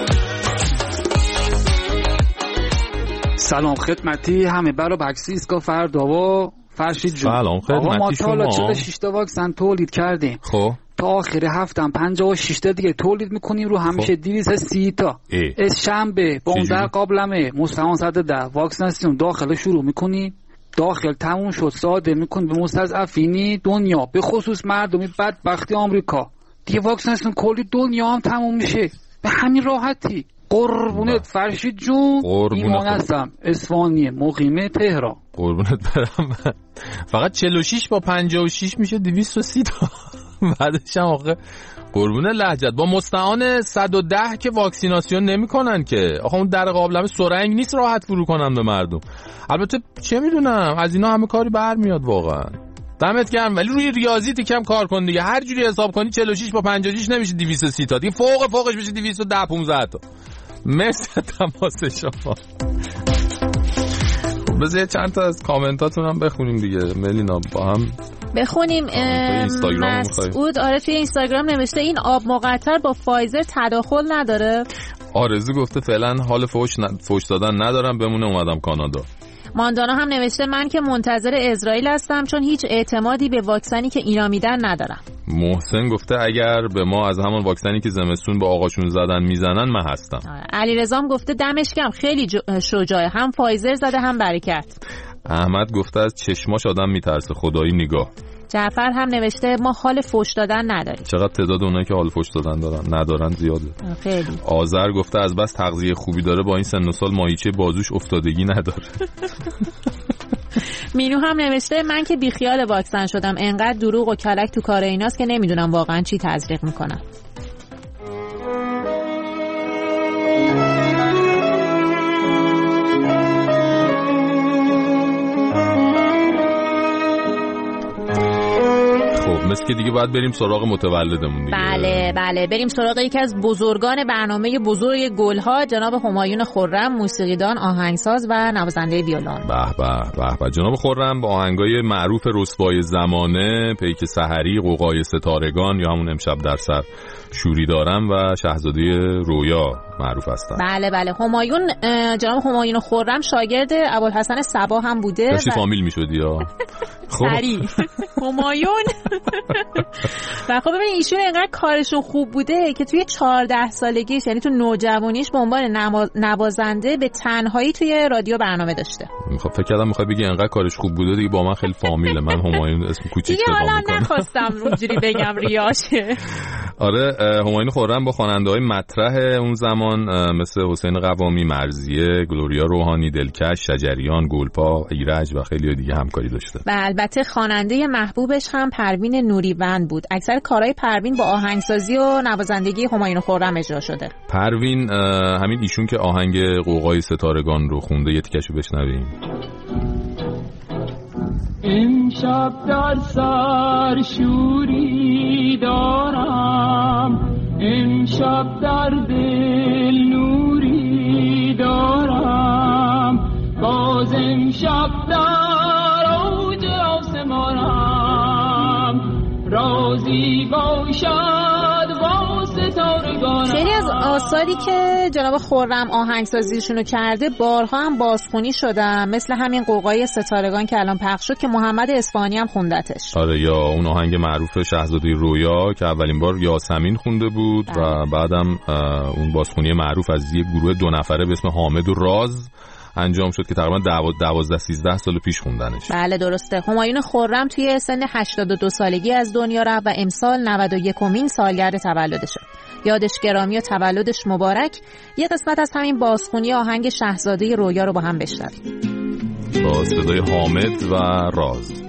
سلام خدمتی همه برا بکسی ایستگاه فرداوا فرشید جون. سلام خدمتی شما. ما تا 46 تا واکسن تولید کردیم. خب تا آخر هفتم 56 تا دیگه تولید میکنیم رو همیشه 230 تا. از شنبه 15 قابلمه مستعان 110 واکسیناسیون داخل شروع میکنیم. داخل تموم شد صادر میکنیم به مستضعفین دنیا، به خصوص مردمی بدبختی آمریکا. دیگه واکسیناسیون کلی دنیا هم تموم میشه به همین راحتی. قربونت فرشید جون. ایمان هستم اصفهانی مقیم تهران. قربونت برم. فقط 46 با 56 میشه 230 تا. بعدش هم آخه قربون لهجت با مستعان 110 که واکسیناسیون نمیکنن که. آخه اون در قابلمه سرنگ نیست راحت فرو کنن به مردم. البته چه میدونم از اینا همه کاری برمیاد واقعا. دمت گرم، ولی روی ریاضیت کم کار کن دیگه. هر جوری حساب کنی 46 با 56 نمیشه 230 تا. دیگه فوقش میشه 210 15 تا. مرسی تماس شما. بذار چند تا از کامنتاتون هم بخونیم دیگه ملینا با هم بخونیم. مسعود آره توی اینستاگرام نوشته این آب مقطر با فایزر تداخل نداره. آرزو گفته فعلا حال فوش دادن ندارم بمونه اومدم کانادا. ماندانا هم نوشته من که منتظر اسرائیل هستم چون هیچ اعتمادی به واکسنی که اینا میدن ندارم. محسن گفته اگر به ما از همون واکسنی که زمستون به آقاشون زدن میزنن من هستم. علیرضا هم گفته دمش گرم خیلی شجاعه، هم فایزر زده هم برکت. احمد گفته از چشماش آدم میترسه خدایی نگاه. جعفر هم نوشته ما حال فوش دادن نداریم. چقدر تعداد اونایی که حال فوش دادن ندارن زیاده. خیلی. آذر گفته از بس تغذیه خوبی داره با این سن و سال ماهیچه بازوش افتادگی نداره. مینو هم نوشته من که بیخیال واکسن شدم، انقدر دروغ و کلک تو کار ایناست که نمیدونم واقعا چی تزریق میکنن. مثل که دیگه باید بریم سراغ متولدمون دیگه. بله بریم سراغ یکی از بزرگان برنامه بزرگ گلها جناب همایون خرم، موسیقیدان، آهنگساز و نوازنده ویولون. به جناب خرم با آهنگای معروف رسوای زمانه، پیک سحری، قوقای ستارگان یا همون امشب در سر شوری دارم و شاهزاده رویا معروف هستن. بله همایون، جناب همایون خرم شاگرد ابوالحسن صبا هم بوده. داشتی فامیل میشدی یا سری همایون. و خب ببینید ایشون اینقدر کارشون خوب بوده که توی 14 سالگیش یعنی تو نوجوانیش به عنوان نوازنده به تنهایی توی رادیو برنامه داشته. خب فکر کردم میخوای بگی اینقدر کارش خوب بوده دیگه با من خیلی فامیله. من همایون اسم کوچیک دیگه حالا نخواستم اونجوری بگم ریاشه. آره همایون خرم با خواننده‌های مطرح اون زمان مثل حسین قوامی، مرضیه، گلوریا روحانی، دلکش، شجریان، گلپا، ایرج و خیلی دیگه همکاری داشته. و البته خواننده محبوبش هم پروین نوریوند بود. اکثر کارهای پروین با آهنگسازی و نوازندگی همایون خرم اجرا شده. پروین همین ایشون که آهنگ قوقای ستارگان رو خونده، یه تیکشو بشنویم. امشب در سر شوری دارم، امشب در دل نوری دارم، باز امشب در اوج آسمانم، رازی باشد با ستارگانم. خیلی از آثاری که جناب خرم آهنگسازیشونو کرده بارها هم بازخونی شدن، مثل همین قوقای ستارگان که الان پخش شد که محمد اصفهانی هم خوندتش. آره، یا اون آهنگ معروف شاهزاده رویا که اولین بار یاسمین خونده بود و بعدم اون بازخونی معروف از یک گروه 2 نفره به اسم حامد و راز انجام شد که تقریبا 12-13 سال پیش خوندنش. بله درسته. همایون خرم توی سن 82 سالگی از دنیا رفت و امسال 91مین سالگرد تولدشه. یادش گرامی و تولدش مبارک. یه قسمت از همین بازخونی آهنگ شاهزاده رویا رو با هم بشنویم با صدای حامد و راز.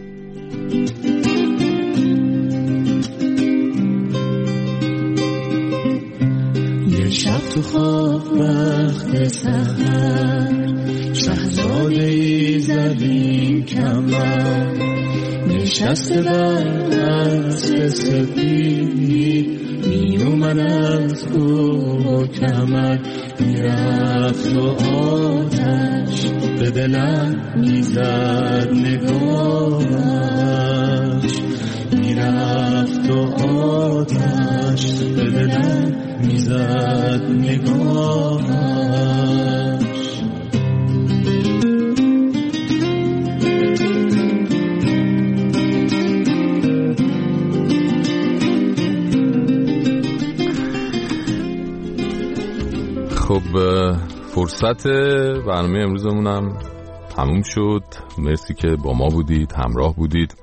یه شب تو خواب وقت سحر شاهزاده ای زدیم کمر نشسته بر اسب سپید می اومد از کوه و کمر میرفت و آتش به دلم میزد نگاهش میرفت و آتش به دلم میزد نگاهش. خب فرصت برنامه امروزمونم تموم شد. مرسی که با ما بودید، همراه بودید.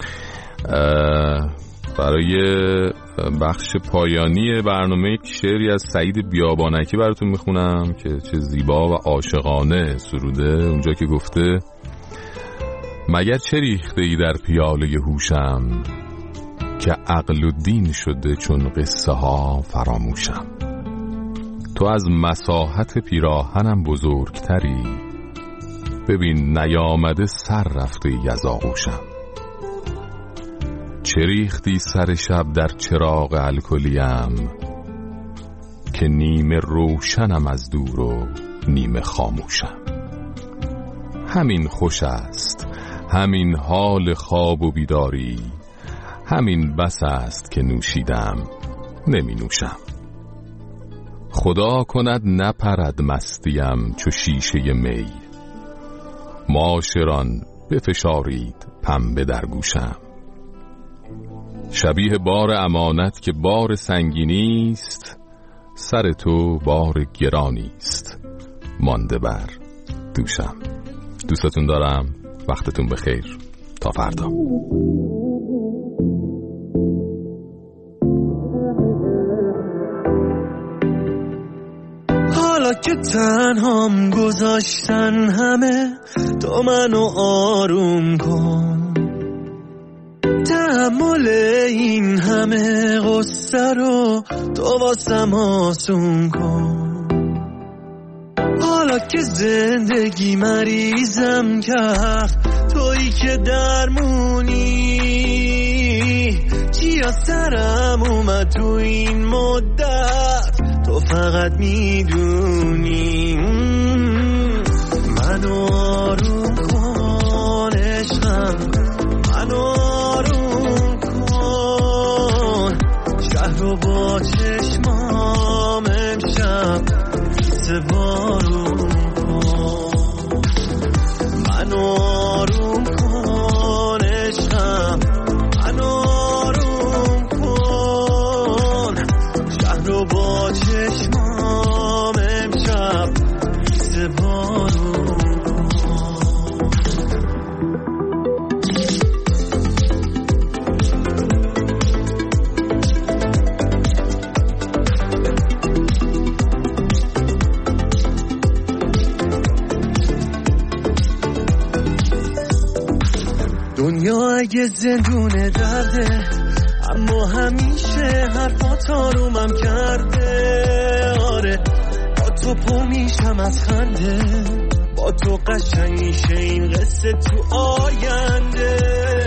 برای بخش پایانی برنامه یک شعری از سعید بیابانکی براتون میخونم که چه زیبا و عاشقانه سروده. اونجا که گفته مگر چه ریخته ای در پیاله هوشم که عقل و دین شده چون قصه ها فراموشم. تو از مساحت پیراهنم بزرگتری، ببین نیامده سر رفته ای از آغوشم. چه ریختی سر شب در چراغ الکلیم که نیمه روشنم از دور و نیمه خاموشم. همین خوش است، همین حال خواب و بیداری، همین بس است که نوشیدم نمی نوشم. خدا کند نپرد مستیم چو شیشه می، معاشران بفشارید پنبه در گوشم. شبیه بار امانت که بار سنگینی است، سر تو بار گرانی است مانده بر دوشم. دوستتون دارم. وقتتون بخیر. تا فردا. حالا که تنهام گذاشتن همه، تو منو آروم کن. تحمل این همه غصه رو تو واسم آسون کن. حالا که زندگی مریضم کرد، تویی که درمونی. چیا سرم اومد تو این مدت، تو فقط میدونی. منو آروم کن عشقم، منو آروم کن. شهر رو با چشمام امشب بارون کن. منو آروم کن عشقم، منو آروم کن. شهر رو با چشمام امشب بارون کن. دنیا اگه زندون درده، اما همیشه حرفات آرومم کرده. آره با تو پا میشم از خنده، با تو قشنگ میشه این قصه تو آینده.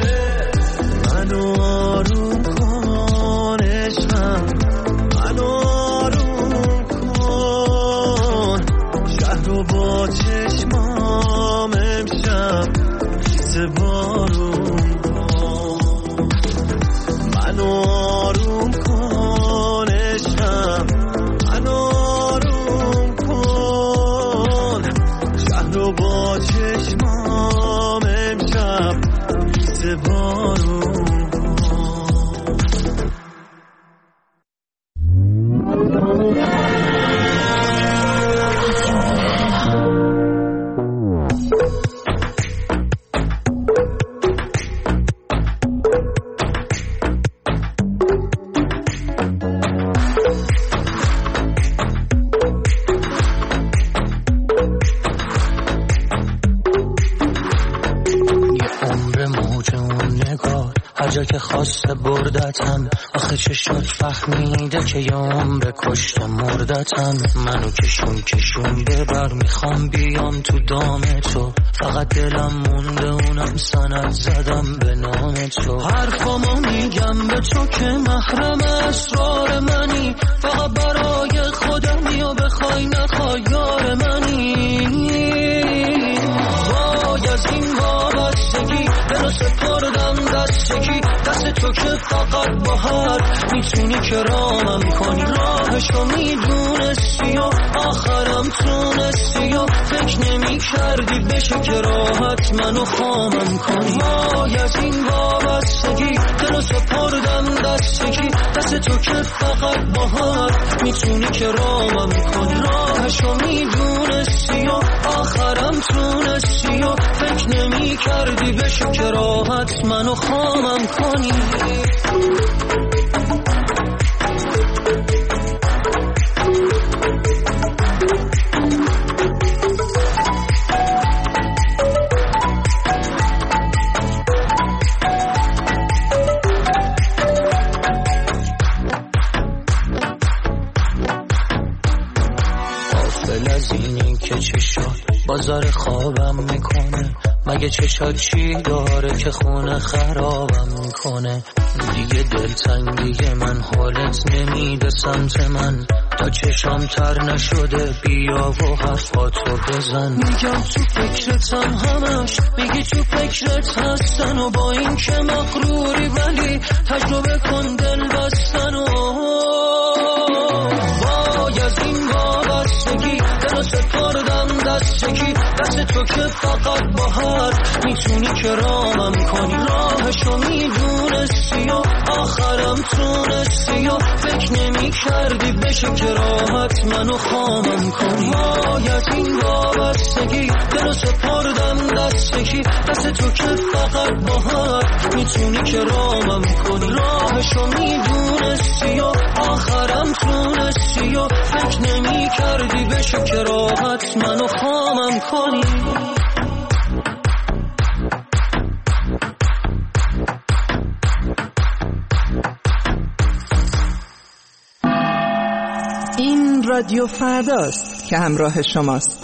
منو آروم کن عشقم، منو آروم کن. شهر رو با چشمام امشب بارون کن. منو آروم کن عشقم، منو آروم کن. شهر رو با چشمام امشب که خواسته بردتم، آخه چه شد فهمیده که یه عمر کشته مردتم. منو کشون ببر، میخوام بیام تو دام تو، فقط دلم مونده اونم سند زدم به نام تو. حرفامو میگم به تو که محرم اسرار منی، فقط برای خودمی و بخوای نخوای یار منی. وای از این وابستگی دلو سپردم دستگی، دست تو که فقط با حرف میتونی که رامم کنی. راهشو میدونستی و آخرم تونستی و فکر نمی کردی بشه که راحت منو خامم کنی. وای از این وابستگی دلو سپردم دستگی، دست تو که فقط با حرف میتونی که رامم کنی. راهشو میدونستی و آخرم تونستی و فکر نمی کردی بشه که راحت منو خامم کنی. غافل از اینی که چی شد بازار خوابم میکنه، مگه چشات چی داره که خونه خرابم میکنه. دیگه دلتنگی من حالت نمیده سمت من، تا چشام تر نشده بیا و حرفاتو بزن. میگم تو فکرتم همش، میگی تو فکرت هستن و با این که مغروری ولی تجربه کن دل بستن. و وای از این وابستگی دلو سپردم دستگی، دست تو که فقط با حرف میتونی که رامم کنی. راهشو میدونستی و آخرم تونستی و فکر نمی کردی بشه که راحت منو خامم کنی. وای از این وابستگی دلو سپردم دستگی، دست تو که فقط با حرف میتونی که رامم کنی. راهشو میدونستی و آخرم تونستی و فکر نمی کردی بشه که راحت منو خامم کنی. این رادیو فرداست که همراه شماست.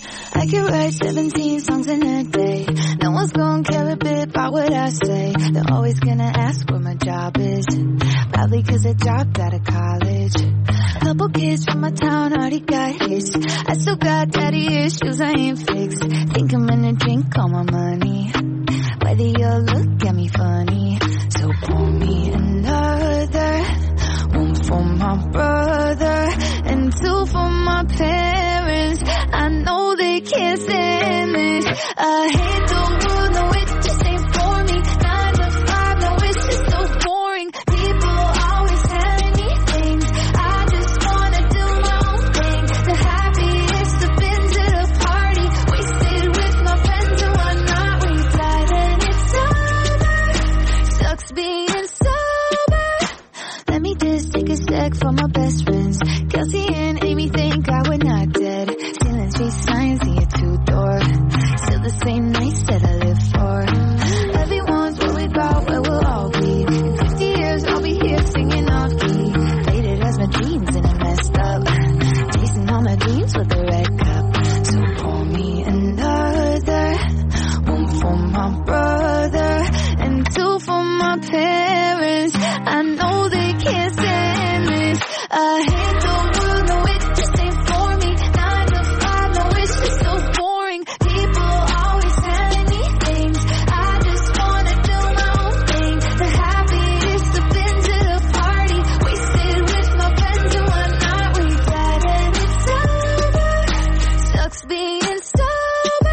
I could write 17 songs in a day. No one's gonna care a bit about what I say. They're always gonna ask where my job is. Probably cause I dropped out of college. Couple kids from my town already got hitched. I still got daddy issues I ain't fixed. Think I'm gonna drink all my money. Whether you look at me funny. So pour me another. One for my brother and two for my parents. I know they can't stand this. I hate the world, no it just ain't for me. 9 to 5, no it's just so boring. People always telling me things. I just wanna do my own thing. The happiest I've been to the party. Wasted with my friends and whatnot. We fly then it's over. Sucks being sober. Let me just take a sec for my best friends. Kelsey and Amy think I would not dead. Stealing street signs in your 2-door. Still the same nights that I live for. Everyone's worried about where we'll all be. In 50 years I'll be here singing off key. Faded as my dreams and I messed up. Chasing all my dreams with a red cup. So pour me another. One for my brother and two for my parents. I know they can't stand this. I hate the world, no it just ain't for me. 9 to 5, no it's just so boring. People always telling me things. I just wanna do my own thing. The happiest I've been to the party. Wasted with my friends and whatnot. We glad and it's over. Sucks being sober.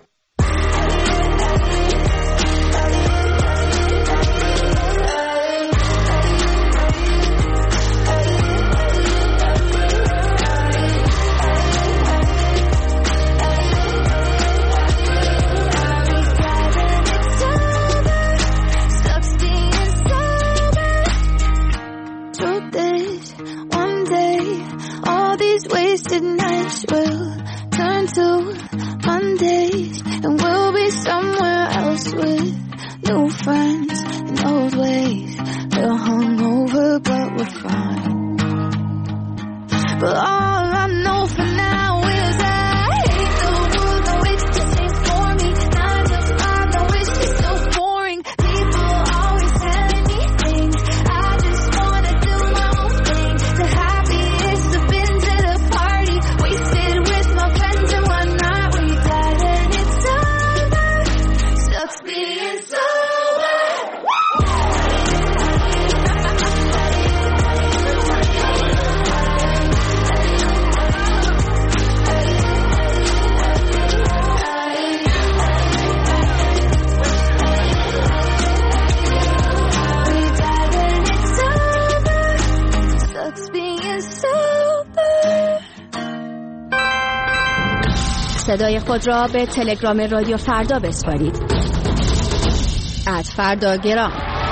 Truth is, one day, all these wasted nights will turn to Mondays, and we'll be somewhere else with new friends and old ways. We're hungover, but we're fine. But all I know for now is I hate the world, no it's the same for me. 9 to 5, no it's just so boring. People always telling me things, I just wanna do my own thing. The happiest I've been to the party, wasted with my friends and one night we died and it's over. Sucks being sober. صدای خود را به تلگرام رادیو فردا بسپارید. @فرداگرام.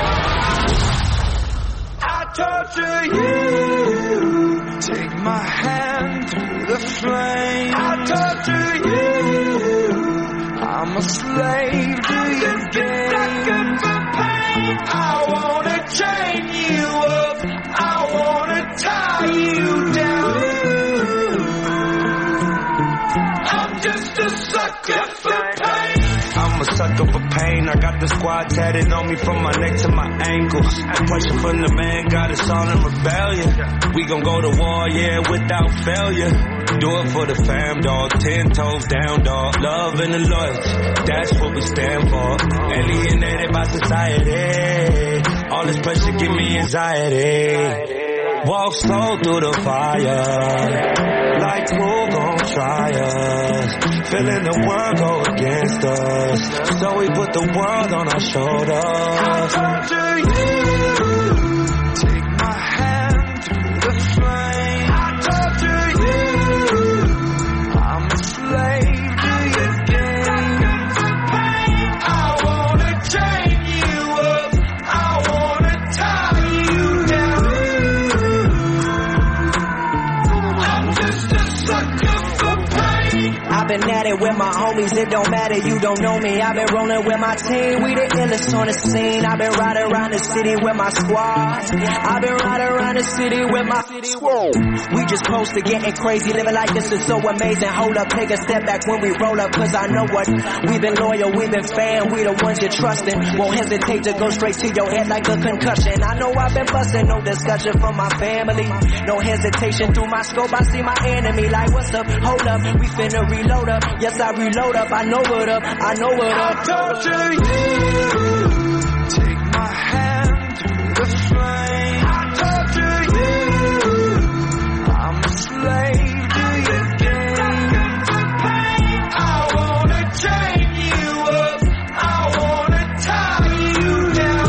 I'm a sucker for pain. I got the squad tatted on me from my neck to my ankles. Pressure from the man got us all in rebellion. We gon' go to war, yeah, without failure. Do it for the fam, dog. 10 toes down, dog. Love and the loyalty, that's what we stand for. Alienated by society. All this pressure give me anxiety. Walk slow through the fire, like who gon' try us? Feeling the world go against us, so we put the world on our shoulders. I'll talk to you, take my hand through the flame. I'll talk to you, I'm a slave to your game. I wanna chain you up, I wanna tie you down. I've been at it with my homies, it don't matter, you don't know me. I've been rolling with my team, we the illest on the scene. I've been riding around the city with my squad. I've been riding around the city with my squad. We just close to getting crazy, living like this is so amazing. Hold up, take a step back when we roll up, cause I know what. We've been loyal, we've been fan, we the ones you're trusting. Won't hesitate to go straight to your head like a concussion. I know I've been busting, no discussion from my family. No hesitation through my scope, I see my enemy like what's up, hold up, we finna reload up. Yes, I reload up, I know what up, I know what up. I'll talk to you, take my hand through the flame. I'll talk to you, I'm a slave to your game. I wanna chain you up, I wanna tie you down.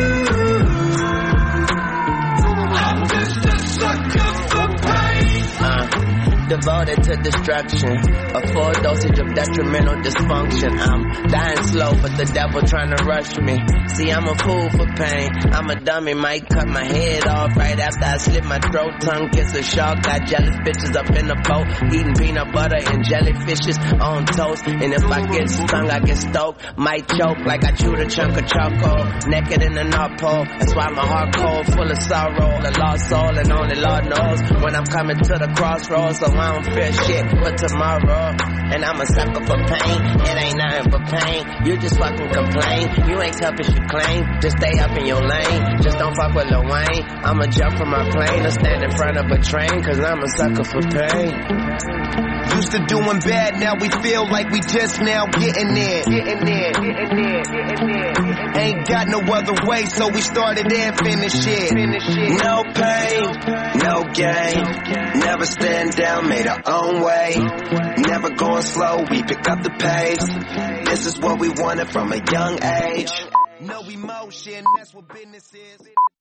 I'm just a sucker for pain. Devoted to destruction, a full dosage of detrimental dysfunction. I'm dying slow, but the devil trying to rush me. See, I'm a fool for pain. I'm a dummy, might cut my head off right after I slit my throat. Tongue kiss a shark, got jealous bitches up in the boat, eating peanut butter and jellyfishes on toast. And if I get stung, I get stoked, might choke like I chewed a chunk of charcoal. Naked in the North Pole, that's why my heart cold, full of sorrow. A lost soul, and only Lord knows when I'm coming to the crossroads. So I don't fear shit for tomorrow. And I'm a sucker for pain, it ain't nothing but pain. You just fucking complain, you ain't tough as you claim. Just stay up in your lane, just don't fuck with Lil Wayne. I'ma jump from my plane or stand in front of a train, cause I'm a sucker for pain. Used to doing bad, now we feel like we just now getting there. Ain't got no other way, so we started and finished it. No pain, no gain. Never stand down, made our own way. Never going slow, we pick up the pace. This is what we wanted from a young age. No emotion, that's what business is.